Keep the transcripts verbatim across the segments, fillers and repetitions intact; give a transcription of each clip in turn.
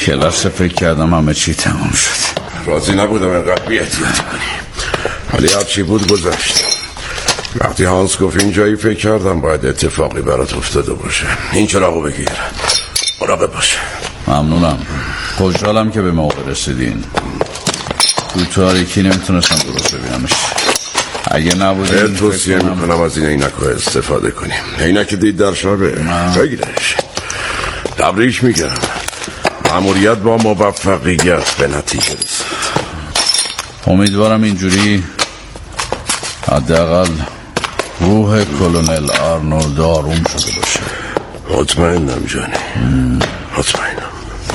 کلاس فکر کردم همه چی تمام شد. راضی نبودم اینقدر بی احتیاطی کنی، ولی هرچی بود گذشت. وقتی هانس گفت این جایی فکر کردم باید اتفاقی برات افتاده باشه. این چراغو بگیر، مراقب باشه. ممنونم، خوشحالم که به موقع رسیدین. تو تاریکی نمیتونستم درست ببینمش. اگه نبوده این توصیه کنم... میکنم از این عینک استفاده کنیم. عینک دید در شاره بگیرش. تبریک میگم، مأموریت با موفقیت به نتیجه رسید. امیدوارم اینجوری حداقل روح کلونل آرنولد آروم شده باشه. مطمئنم جانی، مطمئنم.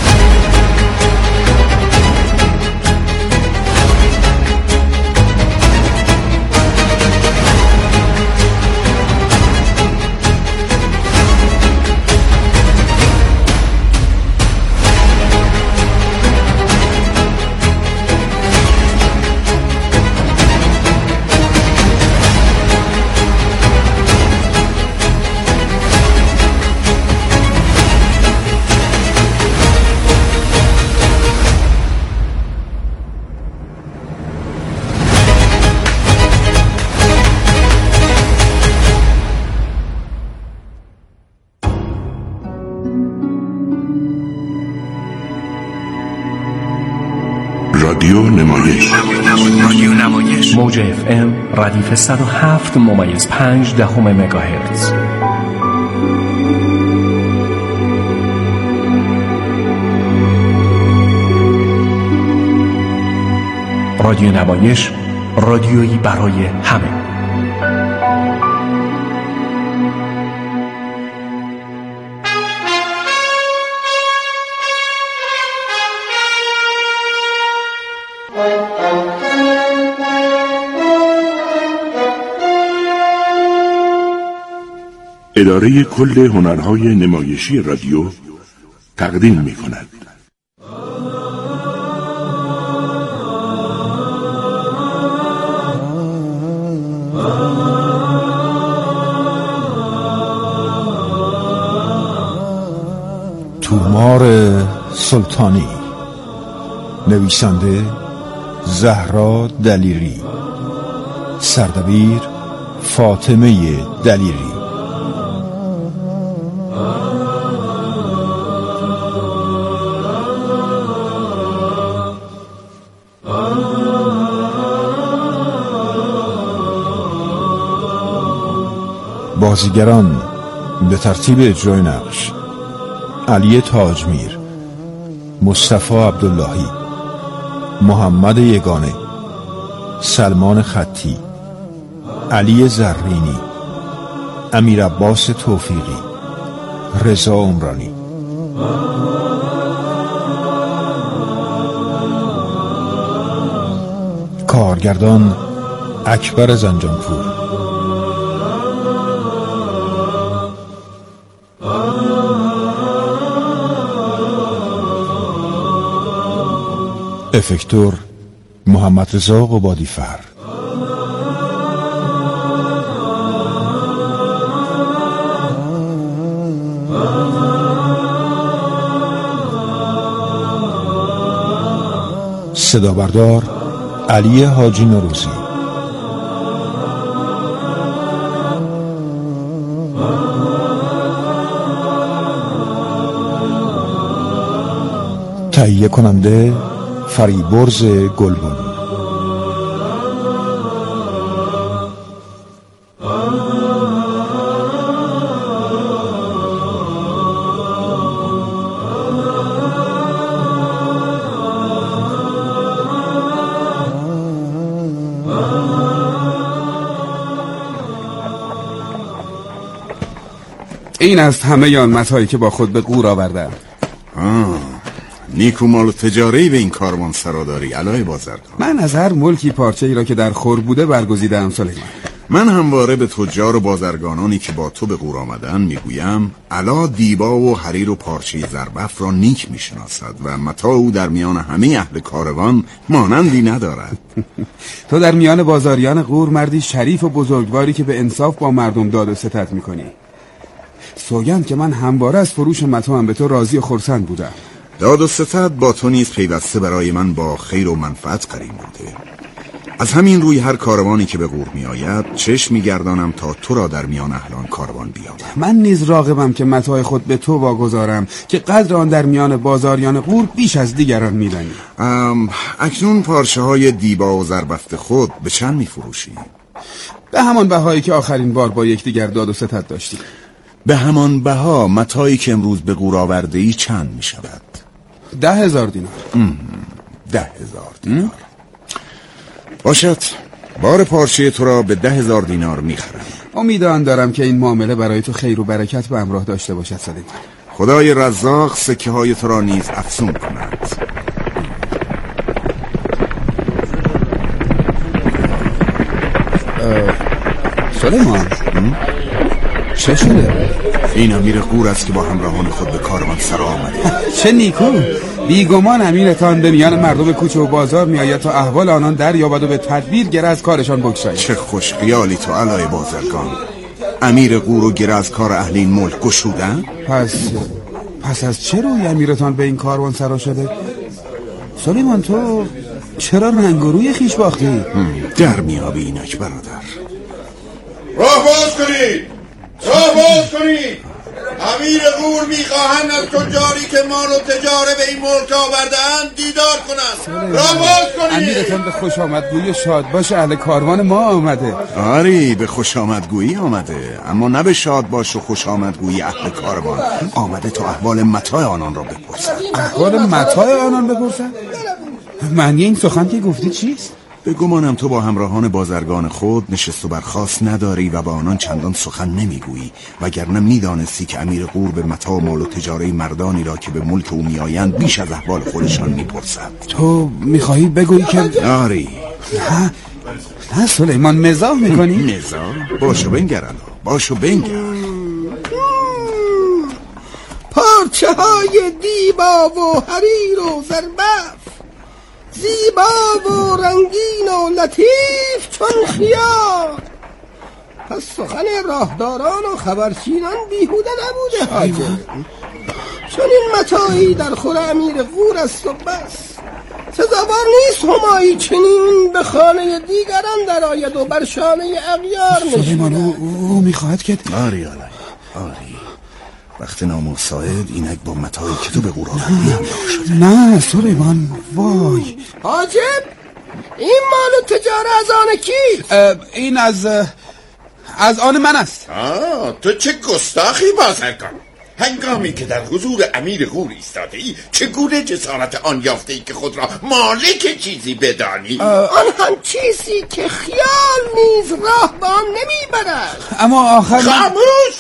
رادیو نمایش رادیو نمایش موج اف ام ردیف صد و هفت ممیز پنج دهم مگاهرتز. رادیو نمایش، رادیویی برای همه. اداره کل هنرهای نمایشی رادیو تقدیم می کند. تومار سلطانی، نویسنده زهرا دلیری، سردبیر فاطمه دلیری. بازیگران به ترتیب اجرای نقش: علی تاجمیر، مصطفی عبداللهی، محمد یگانه، سلمان خطی، علی زرینی، امیر عباس توفیقی، رضا عمرانی. کارگردان اکبر زنجانپور. افکتور محمد رضا قبادی‌فر. صدا بردار علی حاجی نوروزی. تهیه کننده فریبرز گلبن. این است همه آن متاعی که با خود به قور آوردم. آه نیکو مال تجاری به این کاروان سراداری علای بازرگان. من از هر ملکی پارچه ای را که در خور بوده برگزیدم سلیمان. من همواره به تجار و بازرگانانی که با تو به قور آمدن میگویم علا دیبا و حریر و پارچه زربف را نیک میشناسد و متاع او در میان همه اهل کاروان مانندی ندارد. تو در میان بازاریان قور مردی شریف و بزرگواری که به انصاف با مردم داد و ستد میکنی. سوگند که من همواره از فروش متاعم به تو راضی و خرسند بودم. داد و ستد با تو نیز پیوسته برای من با خیر و منفعت قرین بوده. از همین روی هر کاروانی که به غور می آید چشم می گردانم تا تو را در میان اهلان کاروان بیابم. من نیز راغبم که متاع خود به تو واگذارم که قدر آن در میان بازاریان غور بیش از دیگران می دانی. اکنون پارچه های دیبا و زربفت خود به چند می فروشی؟ به همان بهایی که آخرین بار با یکدیگر داد و ستد داشتیم. به همان بها متاعی که امروز به غور آورده ای چند می شود؟ ده هزار دینار. ده هزار دینار باشد. بار پارچه تو را به ده هزار دینار می خرم. امید آن دارم که این معامله برای تو خیر و برکت به همراه داشته باشد سلیمان. خدای رزاق سکه های تو را نیز افزون کند. سلیمان چه شده؟ این امیر غور است که با همراهان خود به کاروان سرا آمده. چه نیکو. بیگمان امیرتان به میان مردم کوچه و بازار میآید تا احوال آنان دریابد و به تدبیر گره از کارشان بگشاید. چه خوش خیالی تو علای بازرگان. امیر غور و گره از کار اهل این ملک گشودن؟ پس پس از چه روی امیرتان به این کاروان سرا شده؟ سلیمان تو چرا رنگ و روی خیش باختی؟ در میابی اینک برادر. راه باز کنید، راه باز کنید. امیر غور میخواهند از تجاری که مال و تجاره به این ملک آورده‌اند دیدار کنند. راه باز کنید. امیرتان به خوش آمدگویی شاد باش اهل کاروان ما آمده. آری به خوش آمدگویی آمده، اما نه به شاد باش و خوش آمدگویی اهل کاروان. آمده تا احوال متاع آنان را بپرسد. احوال متاع آنان بپرسد؟ معنی این سخن که گفتی چیست؟ به گمانم تو با همراهان بازرگان خود نشست و برخاست نداری و با آنان چندان سخن نمیگویی، وگرنه میدانستی که امیر غور به متاع و مال و تجاره مردانی را که به ملک او میآیند بیش از احوال خودشان میپرسد. تو میخواهی بگویی که آری. نه نه سلیمان مزاح میکنی؟ مزاح؟ باشو بنگر الا باشو بنگر. پارچه های دیبا و حریر و زربفت، زیبا و رنگین و لطیف چون خیال. پس سخن راهداران و خبرچینان بیهوده نبوده حاجه. چون این متاعی در خور امیر غور است و بس. سزاوار نیست همایی چنین به خانه دیگران در آید و بر شانه اغیار نشیند. سلیمان او, او میخواهد که آری آلی آری وقت نامساعد اینک با متاعی که تو به غور آوردی همراه شده. نه سلیمان وای. حاجب این مال و تجاره از آن کیست؟ این از از آن من است. آه تو چه گستاخی بازرگان. هنگامی که در حضور امیر غور ایستاده ای چگونه جسارت آن یافته ای که خود را مالک چیزی بدانی؟ آن هم چیزی که خیال نیز راه به آن نمیبرد. اما آخر خاموش.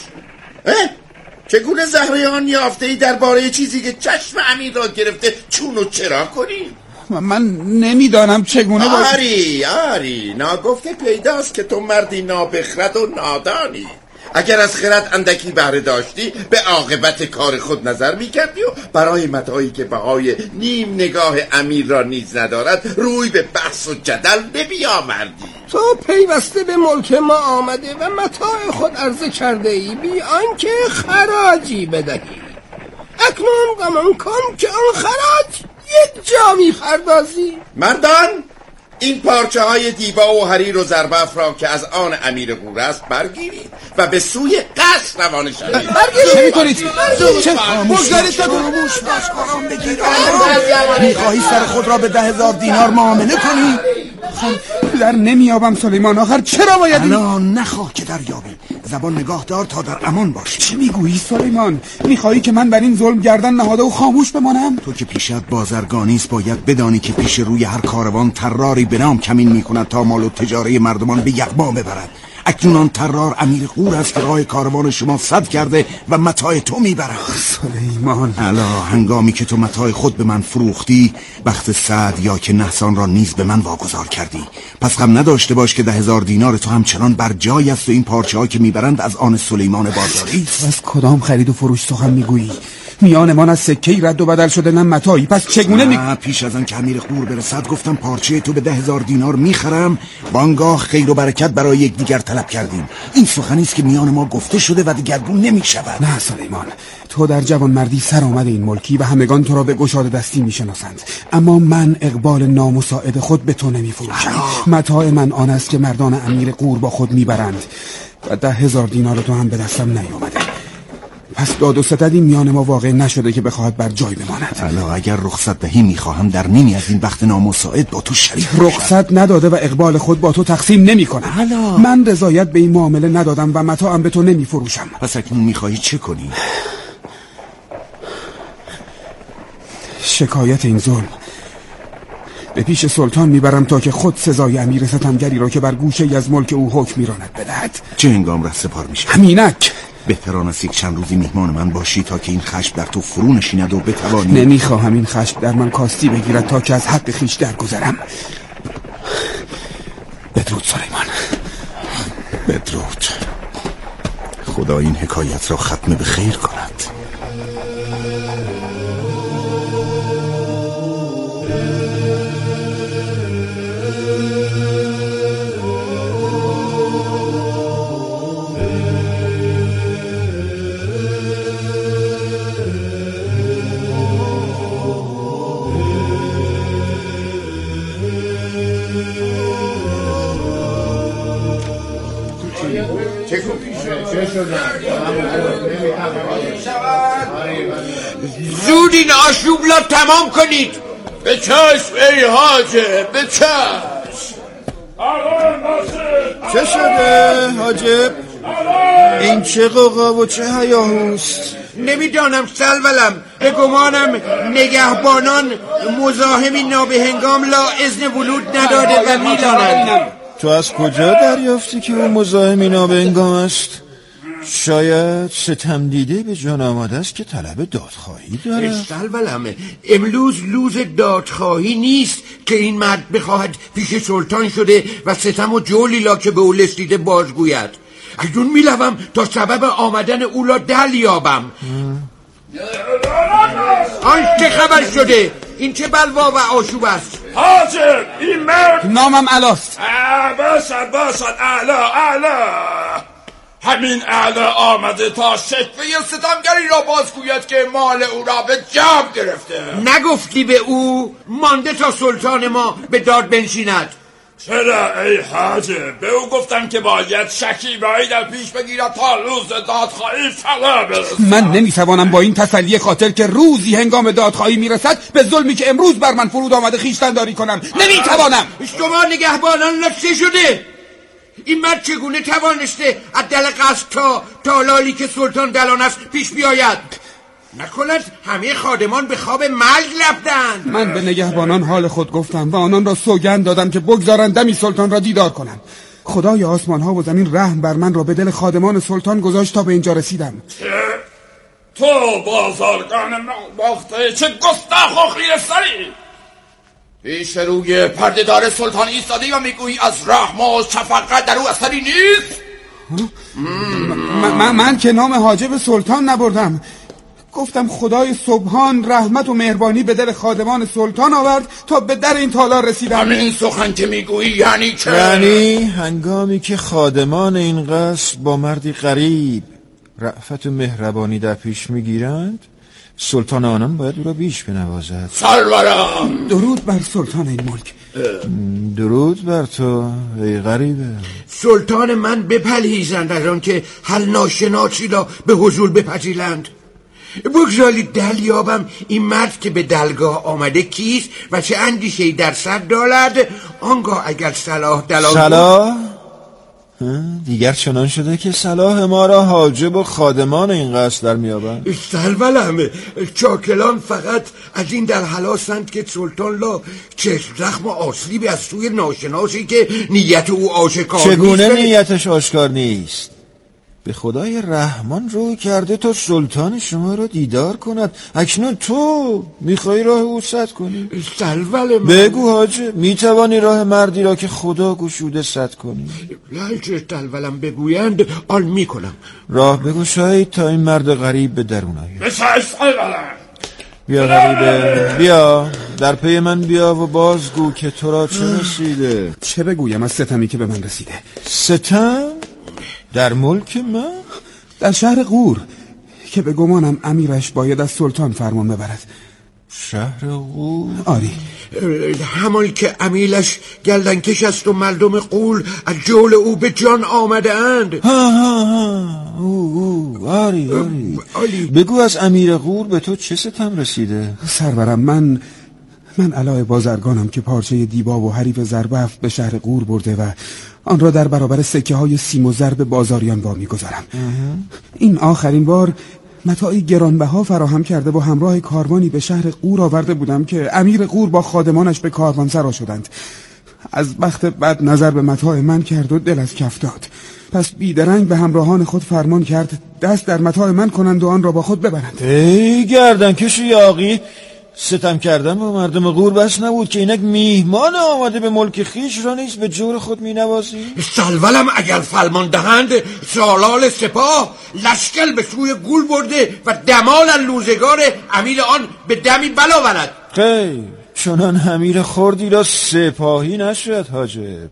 چگونه زهره آن یافته ای درباره چیزی که چشم امیر را گرفته چون و چرا کنی؟ من نمیدانم چگونه باید. آری آری ناگفته پیداست که تو مردی نابخرد و نادانی. اگر از خرد اندکی بهره داشتی به عاقبت کار خود نظر میکردی و برای متاعی که بهای نیم نگاه امیر را نیز ندارد روی به بحث و جدل نمیآوردی. تو پیوسته به ملک ما آمده و متاع خود عرضه کرده ای بی آنکه خراجی بدهی. اکنون گمان کن که آن خراج یک جا میپردازی. مردان این پارچه های دیبا و حریر و زربفت را که از آن امیر غور است برگیرید و به سوی قصر روانه شوید. چه میکنید؟ چه بگذارید تا دوموش باش کارم بگیر. میخواهی سر خود را به ده هزار دینار معامله کنی؟ در نمیابم سلیمان. آخر چرا باید این؟ الان نخواه که در یابی. زبان نگاه دار تا در امان باشی. چه میگویی سلیمان؟ میخواهی که من بر این ظلم گردن نهاده و خاموش بمانم؟ تو که پیشت بازرگانیست باید بدانی که پیش روی هر کاروان طراری به نام کمین میکند تا مال و تجاره مردمان به یغما ببرد. اکنون آن طرار امیر غور است که راه کاروان شما سد کرده و متاع تو میبرد. سلیمان الا هنگامی که تو متاع خود به من فروختی بخت سعد یا که نحسان را نیز به من واگذار کردی. پس غم نداشته باش که ده هزار دینار تو همچنان بر جای است و این پارچه ها که میبرند از آن سلیمان بازاری. از کدام خرید و فروش سخن میگویی؟ میان ما نه سکه‌ای رد و بدل شده نه متاعی. پس چگونه می... پیش از آن که امیر قور برسد گفتم پارچه تو به ده هزار دینار میخرم. بانگاه خیر و برکت برای یکدیگر طلب کردیم. این سخنی است که میان ما گفته شده و دیگرگون نمیشود. نه سلیمان، تو در جوان مردی سر آمد این ملکی و همگان تو را به گشاده دستی میشناسند، اما من اقبال نامساعد خود به تو نمیفروشم. متاع من آن است که مردان امیر قور با خود میبرند و ده هزار دینار تو هم به دستم نیامده. پس داد و ستدی میان ما واقع نشده که بخواهد بر جای بماند. الا اگر رخصت دهی میخواهم در نیمی از این وقت نامساعد با تو شریک رخصت نداده و اقبال خود با تو تقسیم نمی کنم. الا من رضایت به این معامله ندادم و متاعم به تو نمی فروشم. پس اکنون میخواهی چه کنی؟ شکایت این ظلم به پیش سلطان میبرم تا که خود سزای امیر ستمگری را که بر گوشه ای از ملک او حکم میراند بدهد. چه هنگام راه سپار میشه؟ همینک. بهتران است یک چند روزی میهمان من باشی تا که این خشم در تو فرو نشیند و بتوانی. نمیخواهم این خشم در من کاستی بگیرد تا که از حق خویش درگذرم. بدرود سلیمان. بدرود. خدا این حکایت را ختم به خیر کند. زود این آشوب را تمام کنید. به چشم ای حاجب، به چشم. چه شده حاجب؟ این چه قوقا و چه هیاهوست؟ نمیدانم سلولم، به گمانم نگهبانان مزاحمی نابهنگام لا اذن ولود نداده و میدانند. تو از کجا دریافتی که اون مزاحمی نابهنگام است؟ شاید ستم دیده به جان آمده است که طلب دادخواهی داره. سلولم، امروز لوز دادخواهی نیست که این مرد بخواهد پیش سلطان شده و ستم و جولیلا که به او لستیده بازگوید. اکنون میروم تا سبب آمدن او را دل یابم. آن چه خبر شده؟ این چه بلوا و آشوب است؟ حاجب، این مرد نامم علاست. باشد باشد اعلا اعلا. همین اعلا آمده تا شکوه ستمگری را بازگوید که مال او را به جمع گرفته. نگفتی به او مانده تا سلطان ما به داد بنشیند؟ چرا ای حاجب؟ به او گفتم که باید شکیبایی در پیش بگیرد تا روز دادخواهی فرا برسد. من نمیتوانم با این تسلی خاطر که روزی هنگام دادخواهی میرسد به ظلمی که امروز بر من فرود آمده خویشتنداری کنم. نمیتوانم. شما نگهبانان چه شده؟ این مرد چگونه توانسته از دل قصد تا تالالی که سلطان دلان است پیش بیاید؟ نکند همه خادمان به خواب مرگ رفتند. من به نگهبانان حال خود گفتم و آنان را سوگند دادم که بگذارند دمی سلطان را دیدار کنم. خدای آسمان ها و زمین رحم بر من را به دل خادمان سلطان گذاشت تا به اینجا رسیدم. تو بازارگان باخته، چه گستاخ و خیره‌سری! پیش روی پردهدار سلطان ایستادی و میگویی از رحم و شفقت در او اثری نیست؟ من, من که نام حاجب سلطان نبردم. گفتم خدای سبحان رحمت و مهربانی به دل خادمان سلطان آورد تا به در این تالار رسیدم. همین سخن که میگویی یعنی چه؟ یعنی هنگامی که خادمان این قصر با مردی غریب رأفت و مهربانی در پیش میگیرند، سلطان آنان باید او را بیش بنوازد. سرورم، درود بر سلطان این ملک. درود بر تو ای غریبه. سلطان من بپرهیزند از آن که هر ناشناسی را به حضور بپذیرند. بگذارید دل یابم این مرد که به دلگاه آمده کیست و چه اندیشه‌ای در سر دارد. آنگاه اگر صلاح دلال صلاح دیگر چنان شده که صلاح ما را حاجب و خادمان این قصر در میابند. سلولم، چاکلان فقط از این در حلاسند که سلطان لا چشم زخم و آسیبی از سوی ناشناسی که نیت او آشکار نیست. چگونه نیتش آشکار نیست؟ به خدای رحمان روی کرده تا سلطان شما را دیدار کند. اکنون تو میخوای راه او سد کنی؟ سلول من بگو حاجه، میتوانی راه مردی را که خدا گشوده سد کنی؟ لالچه سلولم بگویند آن میکنم. راه بگو شاید تا این مرد غریب به درون آید. بسای سلولم بیا غریبه، بیا در پی من بیا و بازگو که تو را چه رسیده. چه بگویم از ستمی که به من رسیده؟ ستم؟ در ملک من؟ در شهر غور که به گمانم امیرش باید از سلطان فرمان ببرد. شهر غور؟ آری، همان که امیلش گلدنکش است و مردم غول از جول او به جان آمده اند. ها ها ها او او آری آری. آلی. بگو از امیر غور به تو چه ستم رسیده؟ سرورم، من من علای بازرگانم که پارچه دیبا و حریف زربفت به شهر غور برده و آن را در برابر سکه های سیم و زر به بازاریان وامی گذارم. این آخرین بار متاعی گرانبها فراهم کرده با همراه کاروانی به شهر غور آورده بودم که امیر غور با خادمانش به کاروانسرا شدند. از بخت بد نظر به متاع من کرد و دل از کف داد. پس بیدرنگ به همراهان خود فرمان کرد دست در متاع من کنند و آن را با خود ببرند. ای گردنکش یاغی، ستم کردن با مردم غور بس نبود که اینک میهمان آمده به ملک خیش را نیز به جور خود می نوازی؟ سلولم اگر فرمان دهند سالال سپاه لشکر به سوی گول برده و دمال لوزگار امیر آن به دمی بلا برد. خیر، چنان امیر خردی را سپاهی نشد حاجب.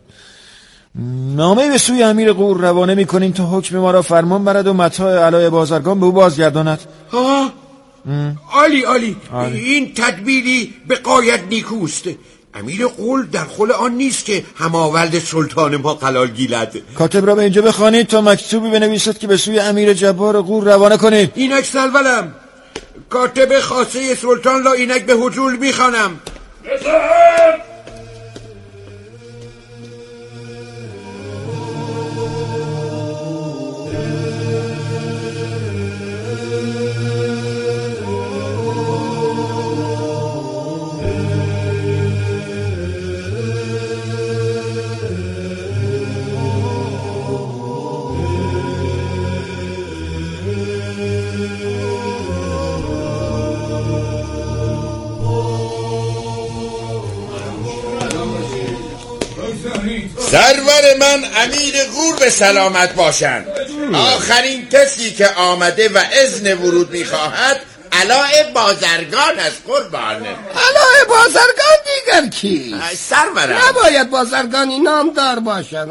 نامه به سوی امیر غور روانه می کنیم تا حکم ما را فرمان برد و متاع علای بازرگان به او بازگرداند. ها عالی عالی، این تدبیری به غایت نیکوست. امیر غول در خل آن نیست که هماولد سلطان ما قلال گیلد. کاتب را به اینجا بخوانید تا مکتوبی بنویسد که به سوی امیر جبار غور روانه کنید. اینک سلولم، کاتب خاصه سلطان را اینک به حضور میخوانم. سرور من امیر غور به سلامت باشند. آخرین کسی که آمده و اذن ورود میخواهد علای بازرگان از قربان. علای بازرگان دیگر کی؟ سرورم نباید بازرگانی نامدار باشد.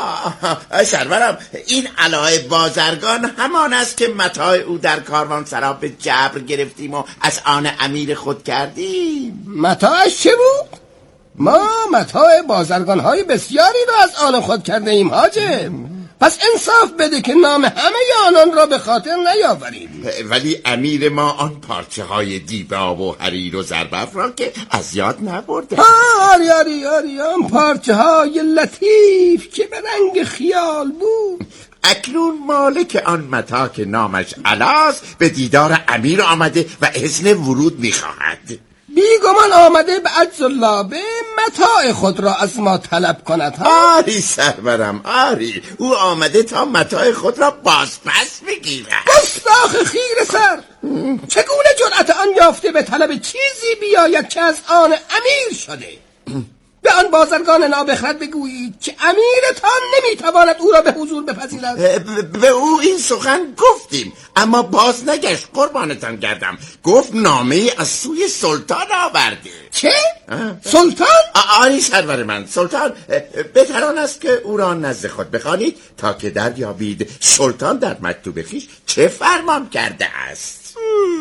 سرورم این علای بازرگان همان است که متاع او در کاروان سرا به جبر گرفتیم و از آن امیر خود کردیم. متاعش چه بود؟ ما متاع بازرگان های بسیاری را از آن خود کرده ایم حاجب. پس انصاف بده که نام همه آنان را به خاطر نیاوریم. ولی امیر ما آن پارچه های دیبا و حریر و زربفت را که از یاد نبرده. آری آری آری آن پارچه های لطیف که به رنگ خیال بود. اکنون مالک آن متاع که نامش علاست به دیدار امیر آمده و اذن ورود میخواهد. بیگمان آمده به عجز الله به متاع خود را از ما طلب کند. آری سرورم آری، او آمده تا متاع خود را بازپس بگیرد. گستاخ خیره سر، چگونه جرأت آن یافته به طلب چیزی بیاید که از آن امیر شده؟ به آن بازرگان نابخرد بگویید که امیرتان نمیتواند او را به حضور بپذیرد. به او این سخن گفتیم اما باز نگشت قربانتان گردم. گفت نامه از سوی سلطان آورده. چه؟ سلطان؟ آری سرور من، سلطان بهتر آن است که او را نزد خود بخوانید تا که دریابید سلطان در مکتوب خویش چه فرمان کرده است.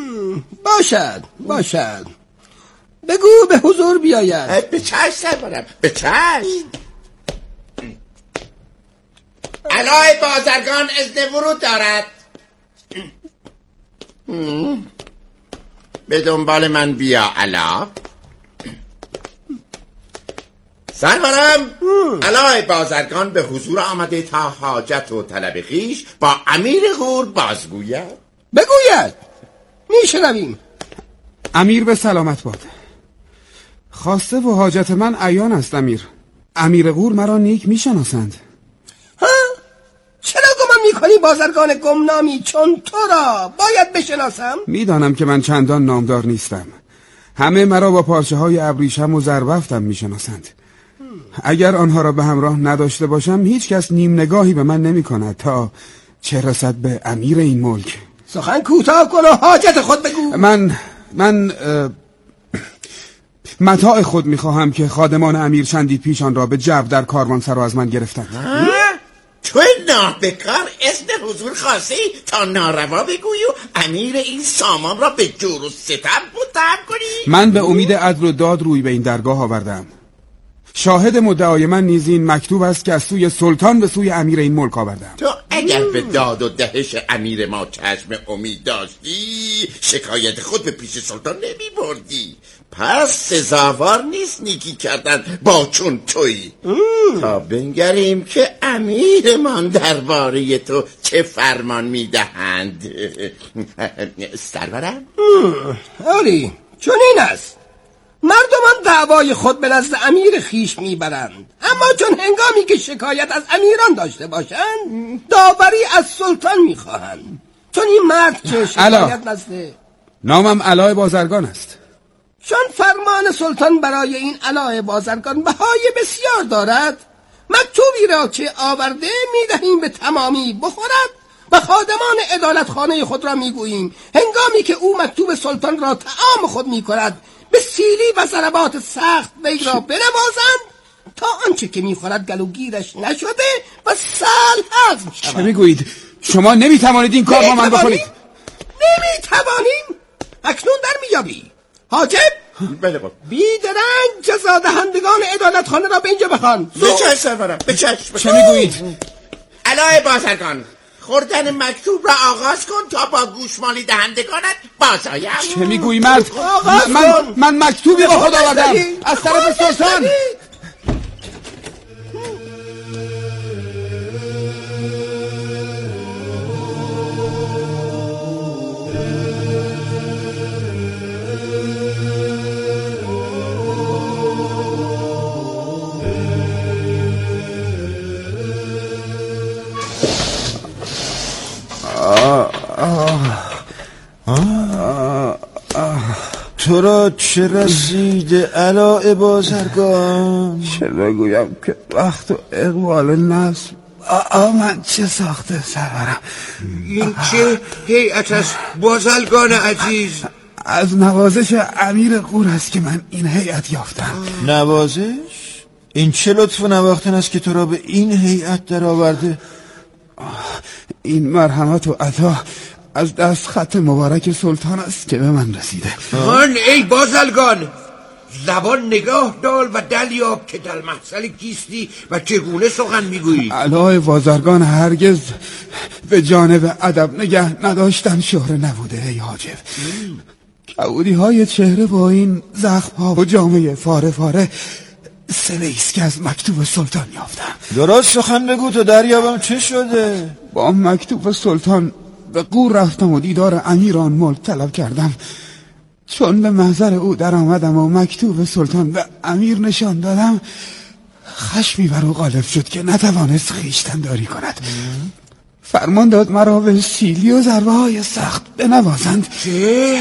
باشد باشد، بگو به حضور بیاید. به چشم سرورم، به چشم. علای بازرگان اذن ورود دارد. به دنبال من بیا علا. سرورم، علای بازرگان به حضور آمده تا حاجت و طلب خویش با امیر غور بازگوید. بگوید، میشنویم. امیر به سلامت باد. خواسته و حاجت من عیان است امیر. امیر غور مرا نیک میشناسند. ها؟ چرا گمان میکنی ولی بازرگان گمنامی چون تو را باید بشناسم. میدانم که من چندان نامدار نیستم. همه مرا با پارچه های ابریشم و زربفتم میشناسند. اگر آنها را به همراه نداشته باشم هیچ کس نیم نگاهی به من نمی کند تا چه رسد به امیر این ملک. سخن کوتاه کن و حاجت خود بگو. من من متاع خود میخواهم که خادمان امیر چندی پیش آن را به جبر در کاروانسرا از من گرفتند. تو نابکار اذن حضور خواستی تا ناروا بگویی و امیر این سامان را به جور و ستم متهم کنی؟ من به امید عدل و داد روی به این درگاه آوردم. شاهد مدعای من نیز این مکتوب است که از سوی سلطان به سوی امیر این ملک آوردم. تو اگر به داد و دهش امیر ما چشم امید داشتی شکایت خود به پیش سلطان نمی بردی. پس سزاوار نیست نیکی کردن با چون تویی. تا بنگریم که امیرمان درباره تو چه فرمان میدهند. سرورم؟ آری چون این است مردمان دعوای خود به نزد امیر خیش میبرند، اما چون هنگامی که شکایت از امیران داشته باشند داوری از سلطان میخواهند. چون این مرد که شکایت نزد نامم علاء بازرگان است. چون فرمان سلطان برای این علاء بازرگان بهای بسیار دارد، مکتوبی را که آورده میدهیم به تمامی بخورد و خادمان عدالتخانه خود را میگوییم هنگامی که او مکتوب سلطان را طعام خود میکند به سیلی و ضربات سخت وی را بنوازند تا آنچه که میخورد گلوگیرش نشده و سهل هضم شود. چه میگویید؟ شما نمیتوانید این کار با من بکنید. نمیتوانیم؟ اکنون در میابی حاجب. بله بابا. بیدرنگ جزا دهندگان عدالتخانه را به اینجا بخوان. بچش سرورم بچش. چه میگویید؟ علاء بازرگان خوردن مکتوب را آغاز کن تا با گوشمالی دهندگانت بازایم. چه میگویی مرد؟ من, من مکتوبی با خود آوردم از طرف سلطان. تو را چه رسیده علاء بازرگان؟ چه بگویم که وقت و اقبال نصب من چه ساخته سرورم. این چه هیئت است بازرگان عزیز؟ از نوازش امیر قور است که من این هیئت یافتم. نوازش؟ این چه لطف و نواختن است که تو را به این هیئت در آورده؟ این مرحمت و عطا از دست خط مبارک سلطان است که به من رسیده. من ای بازرگان زبان نگاه دار و دلیاب که در محصل کیستی و چگونه سخن میگویی. علاء بازرگان هرگز به جانب ادب نگه نداشتن شهره نبوده ای حاجب. کبودی های چهره با این زخم ها و جامعه فاره فاره سلیست که از مکتوب سلطان یافتم. درست سخن بگو تو دریابم چه شده؟ با مکتوب سلطان به قور رفتم و دیدار امیران ملک طلب کردم. چون به محضر او در آمدم و مکتوب سلطان به امیر نشان دادم خشمی بر او غالب شد که نتوانست خویشتن داری کند. فرمان داد مرا به سیلی و ضربه های سخت بنوازند. چه؟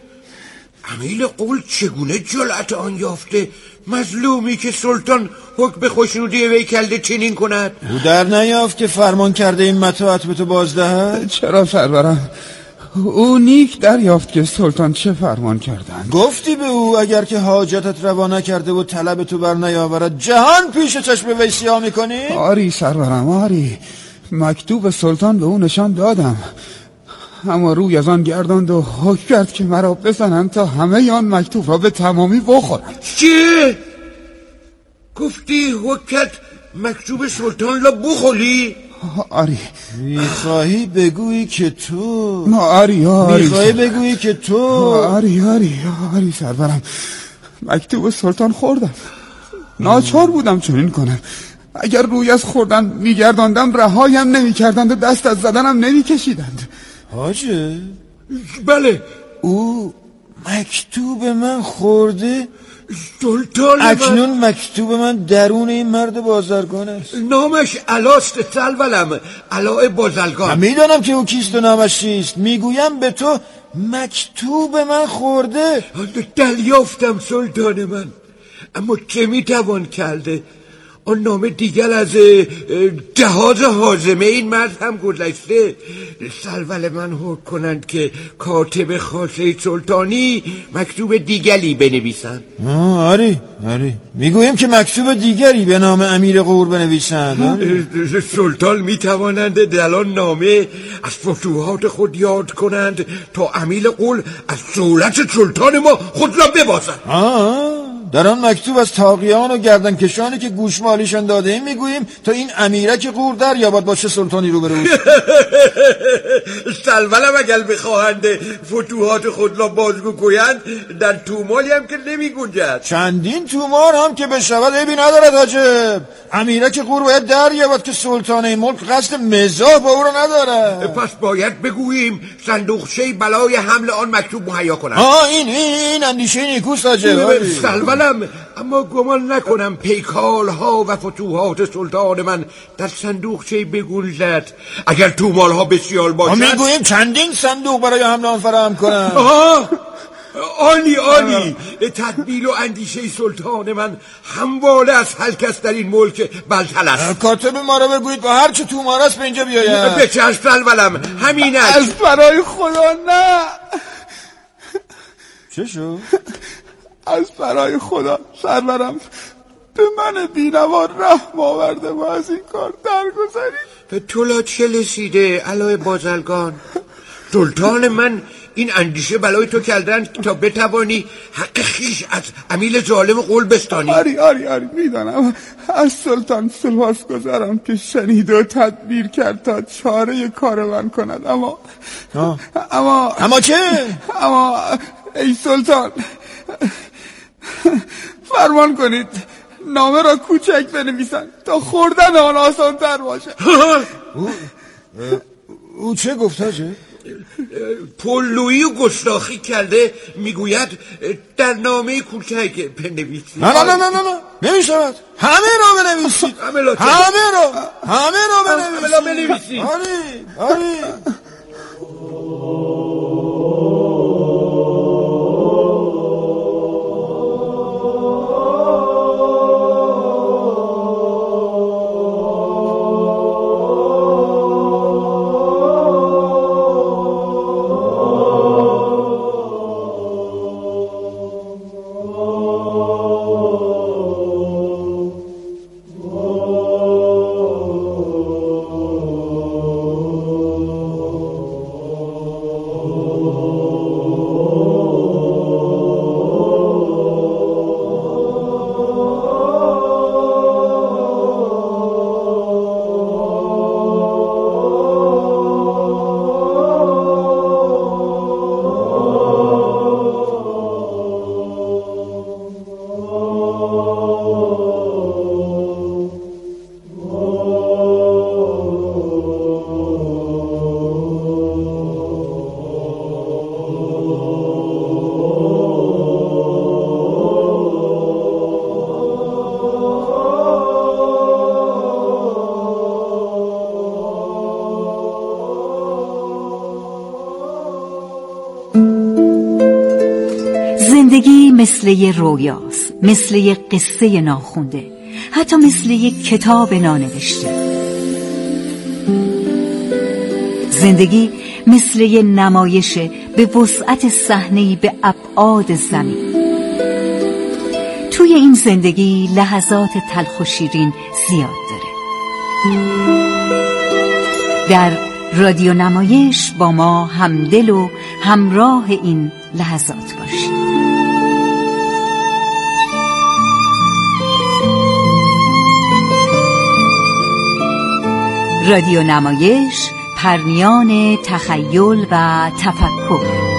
امیر قول چگونه جرأت آن یافته مظلومی که سلطان حکم به خوشنودی وی کرده چنین کند؟ او در نیافت که فرمان کرده این متاعت به تو بازدهد؟ چرا سرورم؟ او نیک دریافت که سلطان چه فرمان کردند. گفتی به او اگر که حاجتت روا نکرده و طلب تو بر نیاورد جهان پیش چشم وی سیاه میکنی؟ آری سرورم آری، مکتوب سلطان به او نشان دادم، اما روی از آن گرداند و حکم کرد که مرا بزنند تا همه آن مکتوب را به تمامی بخورند. چه؟ گفتی حکم کرد مکتوب سلطان را بخوری؟ آری. میخواهی بگویی که تو آری آری میخواهی بگویی که تو آری آری آری سرورم، مکتوب سلطان خوردم. ناچار بودم چنین کنم. اگر روی از خوردن میگرداندم رهایم نمیکردند و دست از زدنم نمیکشیدند. حاجه؟ بله. او مکتوب من خورده؟ سلطان اکنون من... مکتوب من درون این مرد بازرگان است. نامش علاست سلولم، علاء بازرگان. میدانم که او کیست و نامش چیست. میگویم به تو مکتوب من خورده. دریافتم سلطان من، اما چه میتوان کرده؟ آن نامه دیگر از جهاز حازمه این مرد هم گذشته. سرول من حکم کنند که کاتب خاصه سلطانی مکتوب دیگری بنویسند. آری آری میگویم که مکتوب دیگری به نام امیر غور بنویسند. سلطان میتوانند در آن نامه از فتوحات خود یاد کنند تا امیر غور از صورت سلطان ما خود را ببازد. آه در آن مکتوب از تاقیان و گردنکشانی که گوشمالیشان داده ایم میگوییم تا این امیرک غور در یابد باشه سلطانی رو بروز. سلولم اگر بخواهند فتوحات خود را بازگو گویند در تومالی هم که نمی گنجد. چندین تومار هم که بشود عیبی ندارد حاجب. امیرک غور باید در یابد که سلطان ملک قصد مزاح با او را ندارد. پس باید بگوییم صندوقچه بلای حمل آن مکتوب مهیا کنند. آه این این اندیشه نیکوست حاجب. سلولم اما گمان نکنم پیکال ها و فتوحات سلطان من در صندوقچه بگنجد. اگر تومال ها بسیار باشد ما میگوییم چندین صندوق برای حمل آن فراهم کنند. آه آنی آنی تدبیر و اندیشه سلطان من همواره از هر کس در این ملک بلتل است. کاتب ما را بگویید با هر چه تومار است به اینجا بیاید. به چشم سلولم همین است. از برای خدا نه. چه شو؟ از برای خدا سرورم به من بینوا رحم آورده و از این کار درگذرید. تو لا چه رسیده علاء بازرگان؟ سلطان من این اندیشه بلای تو کردن تا بتوانی حق خیش از امیر ظالم قول بستانی. آری آری آری میدانم. از سلطان سپاس گذارم که شنید و تدبیر کرد تا چاره کاروان کند. اما آه. اما اما چه؟ اما ای سلطان فرمان کنید نامه را کوچک بنویسند تا خوردن آن آسان تر باشه. او, او چه گفت حاجه؟ پلویی و گستاخی کرده، میگوید در نامه کوچک بنویسید. نه نه نه نه نه نمیشود. همه را بنویسید. همه را همه را بنویسید. آری آری زندگی مثل یه رویاست، مثل یه قصه ناخونده، حتی مثل یه کتاب نانوشته. زندگی مثل یه نمایشه به وسعت صحنه‌ای به ابعاد زمین. توی این زندگی لحظات تلخ و شیرین زیاد داره. در رادیو نمایش با ما همدل و همراه این لحظات باشید. رادیو نمایش، پرمیان تخیل و تفکر.